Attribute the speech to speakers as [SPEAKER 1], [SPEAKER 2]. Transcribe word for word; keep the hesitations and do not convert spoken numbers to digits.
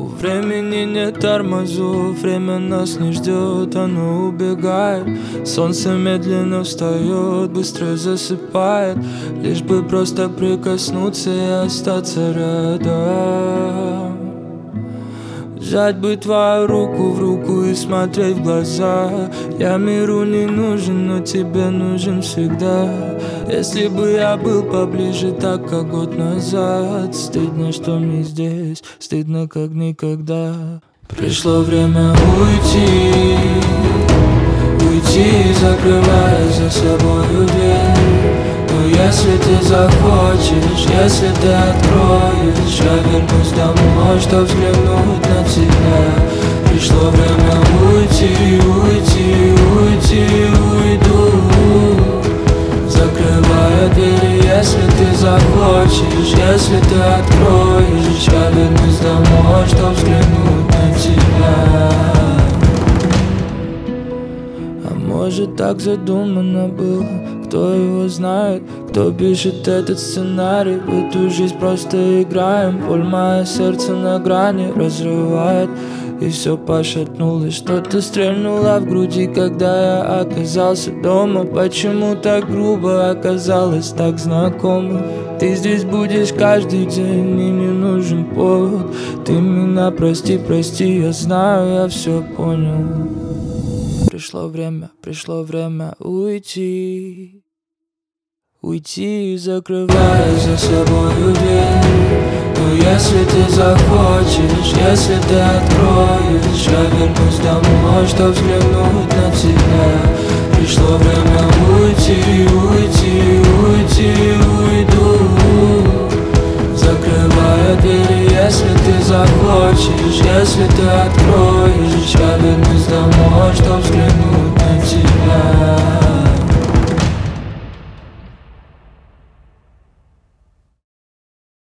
[SPEAKER 1] времени нет тормозов, время нас не ждет, оно убегает. Солнце медленно встает, быстро засыпает, лишь бы просто прикоснуться и остаться рядом. Взять бы твою руку в руку и смотреть в глаза. Я миру не нужен, но тебе нужен всегда. Если бы я был поближе, так как год назад. Стыдно, что мне здесь, стыдно, как никогда. Пришло время уйти, уйти, закрывая за собою дверь. Но если ты захочешь, если ты откроешь, я вернусь домой, чтоб взглянуть на тебя. Пришло время уйти, уйти, уйти, уйду, закрывая двери. Если ты захочешь, если ты откроешь, я вернусь домой, чтоб взглянуть на тебя. А может, так задумано было, кто его знает, кто пишет этот сценарий. В эту жизнь просто играем. Боль мое сердце на грани разрывает, и все пошатнулось. Что-то стрельнуло в груди, когда я оказался дома. Почему так грубо оказалось, так знакомо? Ты здесь будешь каждый день, мне не нужен повод. Ты меня прости, прости, я знаю, я все понял. Пришло время, пришло время уйти, уйти, закрывая за собою дверь. Но если ты захочешь, если ты откроешь, я вернусь домой, чтоб взглянуть на тебя. Пришло время уйти, уйти, уйти, уйду, закрывая двери. Если ты захочешь, если ты откроешь, я вернусь домой, чтоб взглянуть